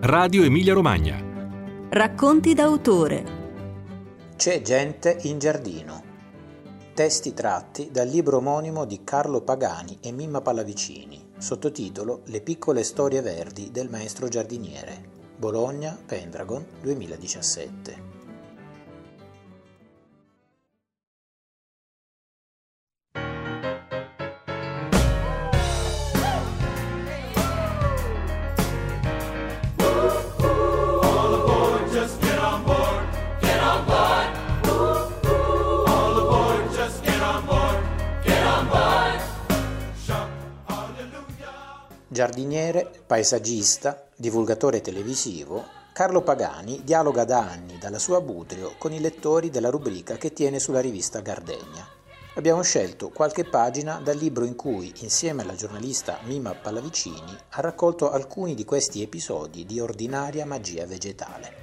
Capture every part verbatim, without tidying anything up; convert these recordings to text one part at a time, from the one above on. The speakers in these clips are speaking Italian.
Radio Emilia Romagna. Racconti d'autore. C'è gente in giardino. Testi tratti dal libro omonimo di Carlo Pagani e Mimma Pallavicini, sottotitolo Le piccole storie verdi del maestro giardiniere. Bologna, Pendragon, duemiladiciassette. Giardiniere, paesaggista, divulgatore televisivo, Carlo Pagani dialoga da anni dalla sua Budrio con i lettori della rubrica che tiene sulla rivista Gardenia. Abbiamo scelto qualche pagina dal libro in cui, insieme alla giornalista Mimma Pallavicini, ha raccolto alcuni di questi episodi di ordinaria magia vegetale.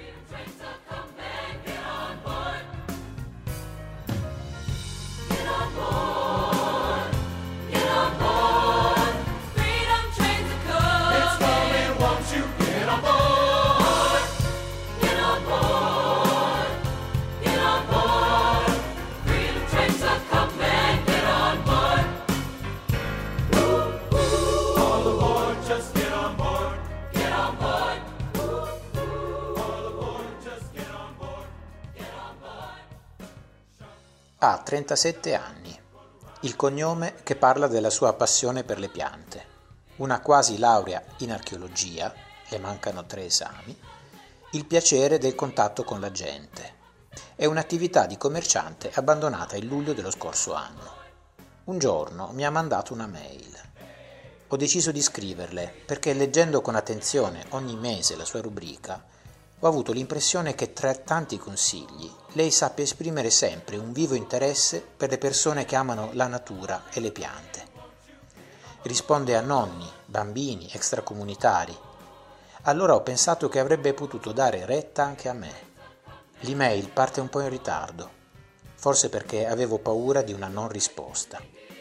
Ha trentasette anni, il cognome che parla della sua passione per le piante, una quasi laurea in archeologia, le mancano tre esami, il piacere del contatto con la gente. È un'attività di commerciante abbandonata il luglio dello scorso anno. Un giorno mi ha mandato una mail. Ho deciso di scriverle perché leggendo con attenzione ogni mese la sua rubrica ho avuto l'impressione che tra tanti consigli lei sappia esprimere sempre un vivo interesse per le persone che amano la natura e le piante. Risponde a nonni, bambini, extracomunitari. Allora ho pensato che avrebbe potuto dare retta anche a me. L'email parte un po' in ritardo, forse perché avevo paura di una non risposta.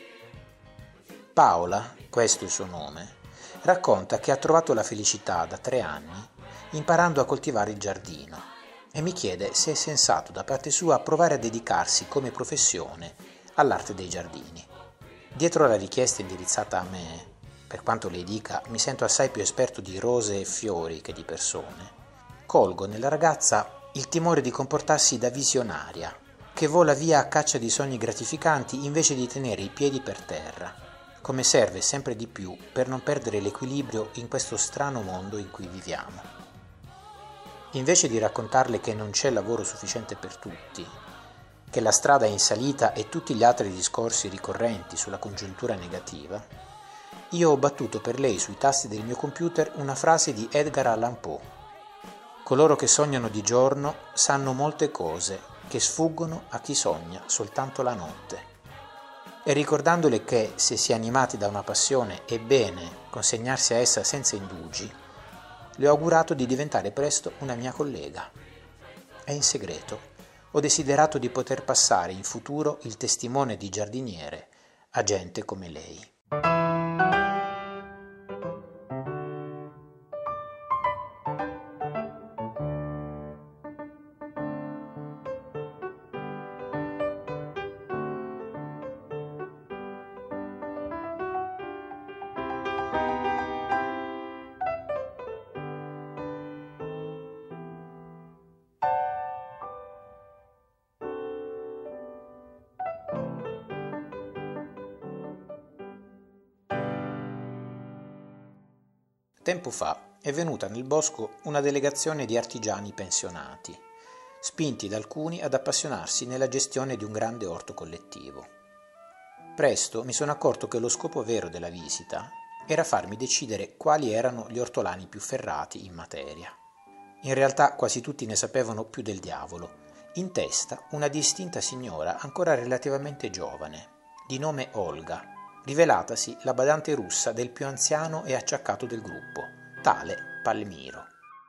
Paola, questo è il suo nome, racconta che ha trovato la felicità da tre anni imparando a coltivare il giardino e mi chiede se è sensato da parte sua provare a dedicarsi come professione all'arte dei giardini. Dietro la richiesta indirizzata a me, per quanto lei dica mi sento assai più esperto di rose e fiori che di persone, colgo nella ragazza il timore di comportarsi da visionaria, che vola via a caccia di sogni gratificanti invece di tenere i piedi per terra, come serve sempre di più per non perdere l'equilibrio in questo strano mondo in cui viviamo. Invece di raccontarle che non c'è lavoro sufficiente per tutti, che la strada è in salita e tutti gli altri discorsi ricorrenti sulla congiuntura negativa, io ho battuto per lei sui tasti del mio computer una frase di Edgar Allan Poe. Coloro che sognano di giorno sanno molte cose che sfuggono a chi sogna soltanto la notte. E ricordandole che, se si è animati da una passione, è bene consegnarsi a essa senza indugi, le ho augurato di diventare presto una mia collega. E in segreto ho desiderato di poter passare in futuro il testimone di giardiniere a gente come lei. Tempo fa è venuta nel bosco una delegazione di artigiani pensionati, spinti da alcuni ad appassionarsi nella gestione di un grande orto collettivo. Presto mi sono accorto che lo scopo vero della visita era farmi decidere quali erano gli ortolani più ferrati in materia. In realtà quasi tutti ne sapevano più del diavolo, in testa una distinta signora ancora relativamente giovane, di nome Olga, rivelatasi la badante russa del più anziano e acciaccato del gruppo, tale Palmiro.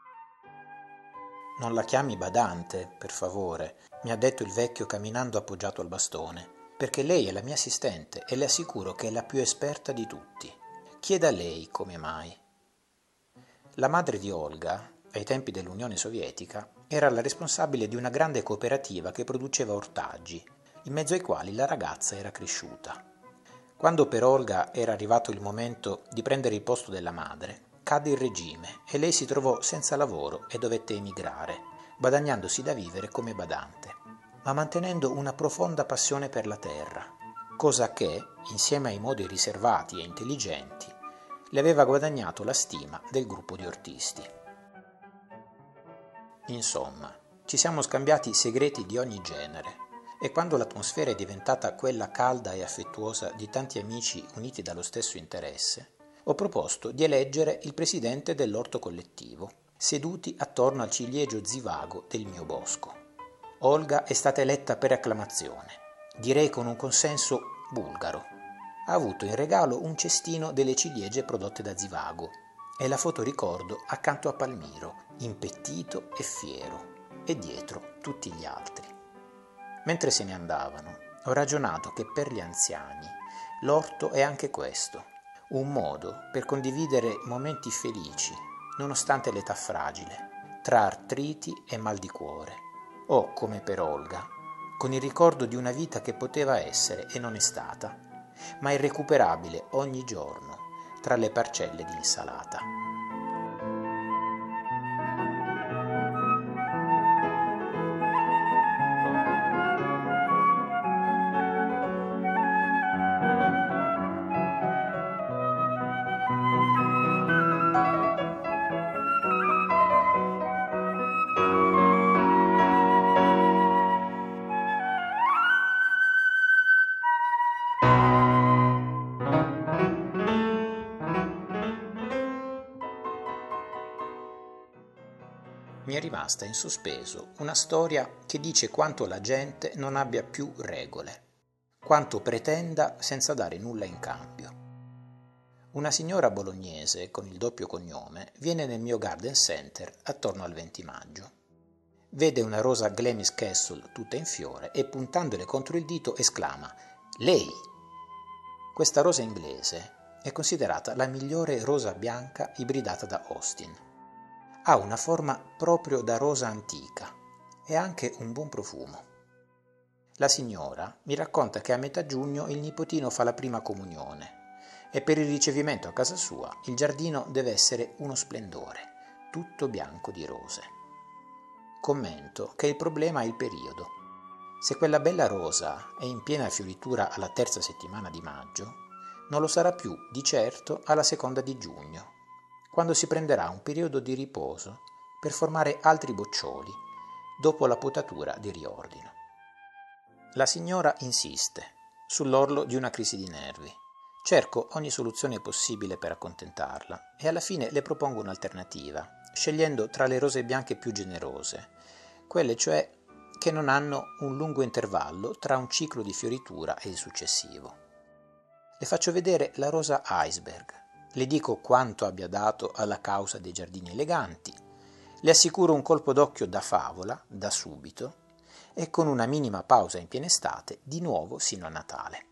«Non la chiami badante, per favore», mi ha detto il vecchio camminando appoggiato al bastone, «perché lei è la mia assistente e le assicuro che è la più esperta di tutti. Chieda a lei come mai». La madre di Olga, ai tempi dell'Unione Sovietica, era la responsabile di una grande cooperativa che produceva ortaggi, in mezzo ai quali la ragazza era cresciuta. Quando per Olga era arrivato il momento di prendere il posto della madre, cadde il regime e lei si trovò senza lavoro e dovette emigrare, guadagnandosi da vivere come badante, ma mantenendo una profonda passione per la terra, cosa che, insieme ai modi riservati e intelligenti, le aveva guadagnato la stima del gruppo di ortisti. Insomma, ci siamo scambiati segreti di ogni genere e quando l'atmosfera è diventata quella calda e affettuosa di tanti amici uniti dallo stesso interesse, ho proposto di eleggere il presidente dell'orto collettivo, seduti attorno al ciliegio zivago del mio bosco. Olga è stata eletta per acclamazione, direi con un consenso bulgaro. Ha avuto in regalo un cestino delle ciliegie prodotte da Zivago e la fotoricordo accanto a Palmiro, impettito e fiero, e dietro tutti gli altri. Mentre se ne andavano, ho ragionato che per gli anziani l'orto è anche questo, un modo per condividere momenti felici, nonostante l'età fragile, tra artriti e mal di cuore, o, come per Olga, con il ricordo di una vita che poteva essere e non è stata, ma irrecuperabile ogni giorno tra le parcelle di insalata. Mi è rimasta in sospeso una storia che dice quanto la gente non abbia più regole, quanto pretenda senza dare nulla in cambio. Una signora bolognese con il doppio cognome viene nel mio garden center attorno al venti maggio. Vede una rosa Glamis Castle tutta in fiore e puntandole contro il dito esclama «Lei!». Questa rosa inglese è considerata la migliore rosa bianca ibridata da Austin. Ha una forma proprio da rosa antica e anche un buon profumo. La signora mi racconta che a metà giugno il nipotino fa la prima comunione e per il ricevimento a casa sua il giardino deve essere uno splendore, tutto bianco di rose. Commento che il problema è il periodo. Se quella bella rosa è in piena fioritura alla terza settimana di maggio, non lo sarà più di certo alla seconda di giugno, quando si prenderà un periodo di riposo per formare altri boccioli dopo la potatura di riordino. La signora insiste, sull'orlo di una crisi di nervi. Cerco ogni soluzione possibile per accontentarla e alla fine le propongo un'alternativa, scegliendo tra le rose bianche più generose, quelle cioè che non hanno un lungo intervallo tra un ciclo di fioritura e il successivo. Le faccio vedere la rosa iceberg. Le dico quanto abbia dato alla causa dei giardini eleganti, le assicuro un colpo d'occhio da favola, da subito, e con una minima pausa in piena estate, di nuovo sino a Natale.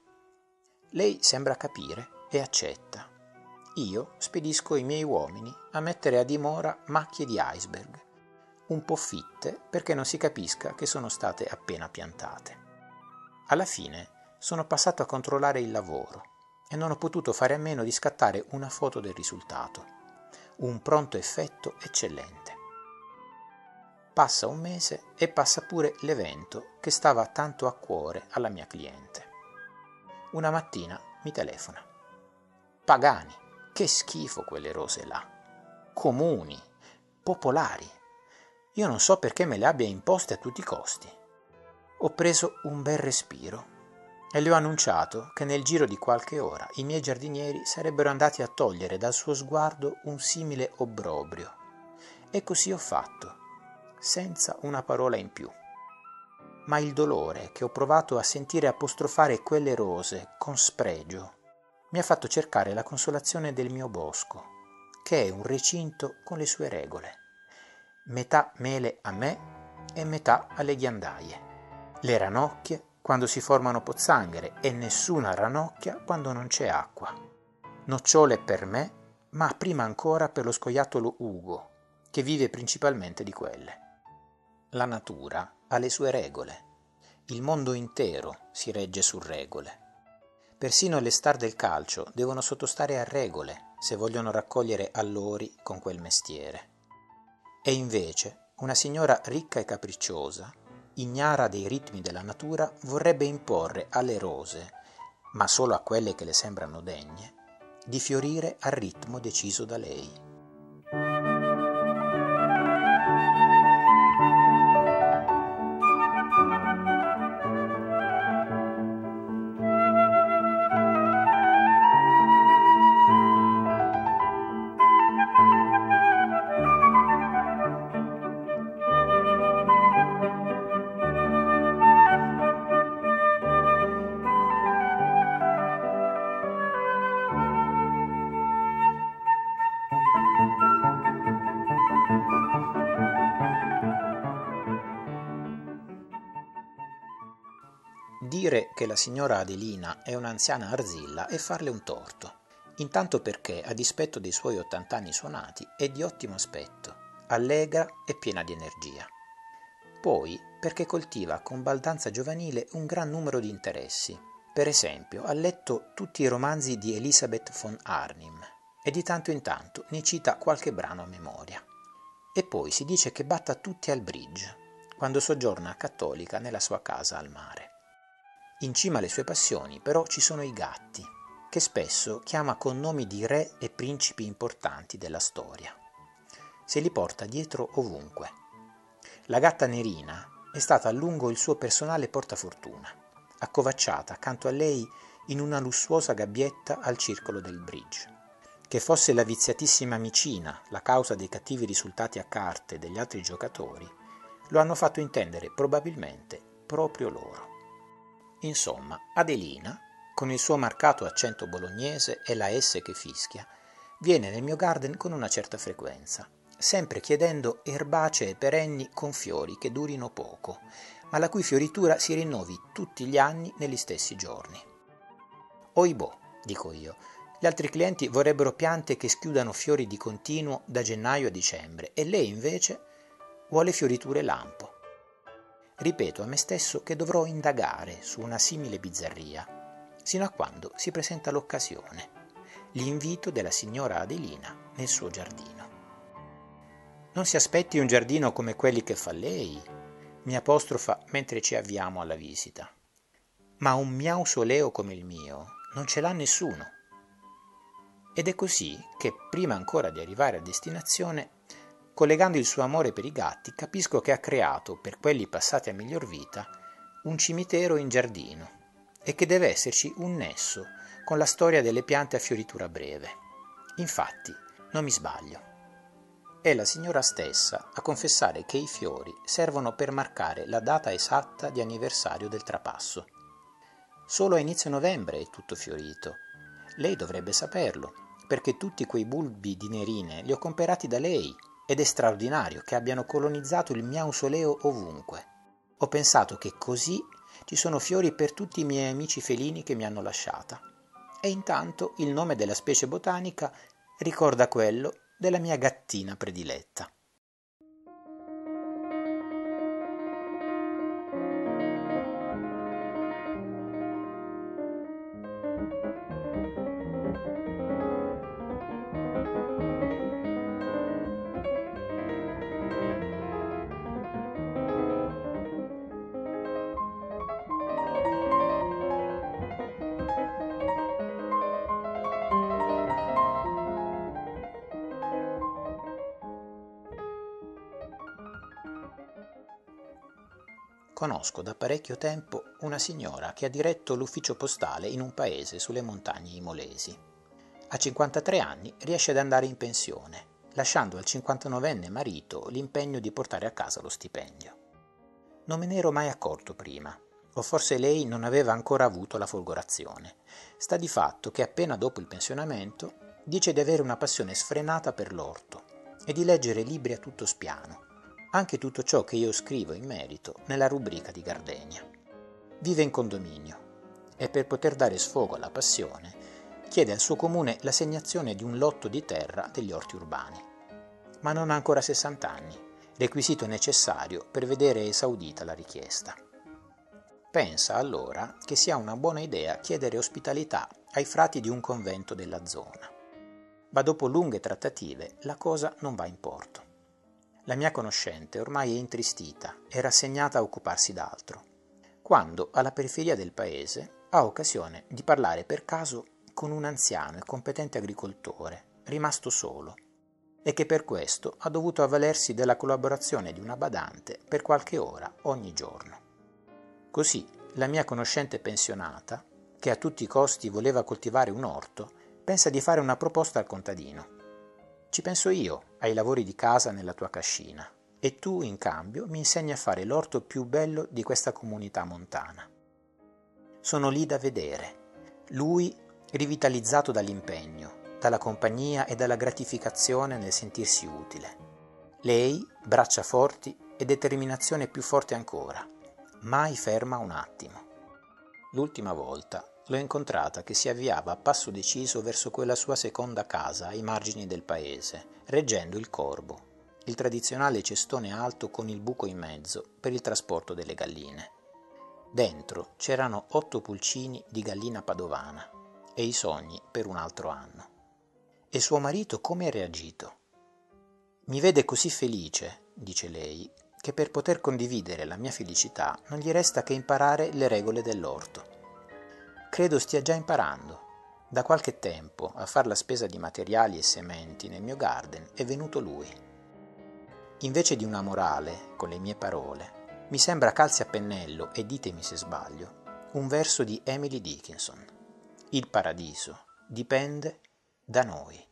Lei sembra capire e accetta. Io spedisco i miei uomini a mettere a dimora macchie di iceberg, un po' fitte perché non si capisca che sono state appena piantate. Alla fine sono passato a controllare il lavoro e non ho potuto fare a meno di scattare una foto del risultato. Un pronto effetto eccellente. Passa un mese e passa pure l'evento che stava tanto a cuore alla mia cliente. Una mattina mi telefona. Pagani, che schifo quelle rose là. Comuni, popolari. Io non so perché me le abbia imposte a tutti i costi. Ho preso un bel respiro e le ho annunciato che nel giro di qualche ora i miei giardinieri sarebbero andati a togliere dal suo sguardo un simile obbrobrio. E così ho fatto, senza una parola in più. Ma il dolore che ho provato a sentire apostrofare quelle rose con spregio mi ha fatto cercare la consolazione del mio bosco, che è un recinto con le sue regole. Metà mele a me e metà alle ghiandaie. Le ranocchie quando si formano pozzanghere e nessuna ranocchia quando non c'è acqua. Nocciole per me ma prima ancora per lo scoiattolo Ugo, che vive principalmente di quelle. La natura ha le sue regole. Il mondo intero si regge su regole. Persino le star del calcio devono sottostare a regole se vogliono raccogliere allori con quel mestiere. E invece una signora ricca e capricciosa, ignara dei ritmi della natura, vorrebbe imporre alle rose, ma solo a quelle che le sembrano degne, di fiorire al ritmo deciso da lei. Dire che la signora Adelina è un'anziana arzilla è farle un torto, intanto perché, a dispetto dei suoi ottant'anni suonati, è di ottimo aspetto, allegra e piena di energia. Poi perché coltiva con baldanza giovanile un gran numero di interessi. Per esempio, ha letto tutti i romanzi di Elisabeth von Arnim e di tanto in tanto ne cita qualche brano a memoria. E poi si dice che batta tutti al bridge, quando soggiorna cattolica nella sua casa al mare. In cima alle sue passioni, però, ci sono i gatti, che spesso chiama con nomi di re e principi importanti della storia. Se li porta dietro ovunque. La gatta Nerina è stata a lungo il suo personale portafortuna, accovacciata accanto a lei in una lussuosa gabbietta al circolo del bridge. Che fosse la viziatissima Micina la causa dei cattivi risultati a carte degli altri giocatori, lo hanno fatto intendere probabilmente proprio loro. Insomma, Adelina, con il suo marcato accento bolognese e la S che fischia, viene nel mio garden con una certa frequenza, sempre chiedendo erbacee perenni con fiori che durino poco, ma la cui fioritura si rinnovi tutti gli anni negli stessi giorni. Oibò, dico io, gli altri clienti vorrebbero piante che schiudano fiori di continuo da gennaio a dicembre e lei invece vuole fioriture lampo. Ripeto a me stesso che dovrò indagare su una simile bizzarria, sino a quando si presenta l'occasione, l'invito della signora Adelina nel suo giardino. Non si aspetti un giardino come quelli che fa lei, mi apostrofa mentre ci avviamo alla visita, ma un mausoleo come il mio non ce l'ha nessuno. Ed è così che, prima ancora di arrivare a destinazione, collegando il suo amore per i gatti, capisco che ha creato, per quelli passati a miglior vita, un cimitero in giardino e che deve esserci un nesso con la storia delle piante a fioritura breve. Infatti, non mi sbaglio. È la signora stessa a confessare che i fiori servono per marcare la data esatta di anniversario del trapasso. Solo a inizio novembre è tutto fiorito. Lei dovrebbe saperlo, perché tutti quei bulbi di nerine li ho comperati da lei. Ed è straordinario che abbiano colonizzato il mausoleo ovunque. Ho pensato che così ci sono fiori per tutti i miei amici felini che mi hanno lasciata. E intanto il nome della specie botanica ricorda quello della mia gattina prediletta. Conosco da parecchio tempo una signora che ha diretto l'ufficio postale in un paese sulle montagne imolesi. A cinquantatré anni riesce ad andare in pensione, lasciando al cinquantanovenne marito l'impegno di portare a casa lo stipendio. Non me ne ero mai accorto prima, o forse lei non aveva ancora avuto la folgorazione. Sta di fatto che appena dopo il pensionamento dice di avere una passione sfrenata per l'orto e di leggere libri a tutto spiano, anche tutto ciò che io scrivo in merito nella rubrica di Gardenia. Vive in condominio e per poter dare sfogo alla passione chiede al suo comune l'assegnazione di un lotto di terra degli orti urbani. Ma non ha ancora sessanta anni, requisito necessario per vedere esaudita la richiesta. Pensa allora che sia una buona idea chiedere ospitalità ai frati di un convento della zona. Ma dopo lunghe trattative la cosa non va in porto. La mia conoscente ormai è intristita e rassegnata a occuparsi d'altro, quando alla periferia del paese ha occasione di parlare per caso con un anziano e competente agricoltore, rimasto solo, e che per questo ha dovuto avvalersi della collaborazione di una badante per qualche ora ogni giorno. Così la mia conoscente pensionata, che a tutti i costi voleva coltivare un orto, pensa di fare una proposta al contadino. Ci penso io ai lavori di casa nella tua cascina e tu in cambio mi insegni a fare l'orto più bello di questa comunità montana. Sono lì da vedere, lui rivitalizzato dall'impegno, dalla compagnia e dalla gratificazione nel sentirsi utile. Lei, braccia forti e determinazione più forte ancora, mai ferma un attimo. L'ultima volta l'ho incontrata che si avviava a passo deciso verso quella sua seconda casa ai margini del paese, reggendo il corbo, il tradizionale cestone alto con il buco in mezzo per il trasporto delle galline. Dentro c'erano otto pulcini di gallina padovana e i sogni per un altro anno. E suo marito come ha reagito? Mi vede così felice, dice lei, che per poter condividere la mia felicità non gli resta che imparare le regole dell'orto. Credo stia già imparando. Da qualche tempo a far la spesa di materiali e sementi nel mio garden è venuto lui. Invece di una morale, con le mie parole, mi sembra calzi a pennello, e ditemi se sbaglio, un verso di Emily Dickinson. Il paradiso dipende da noi.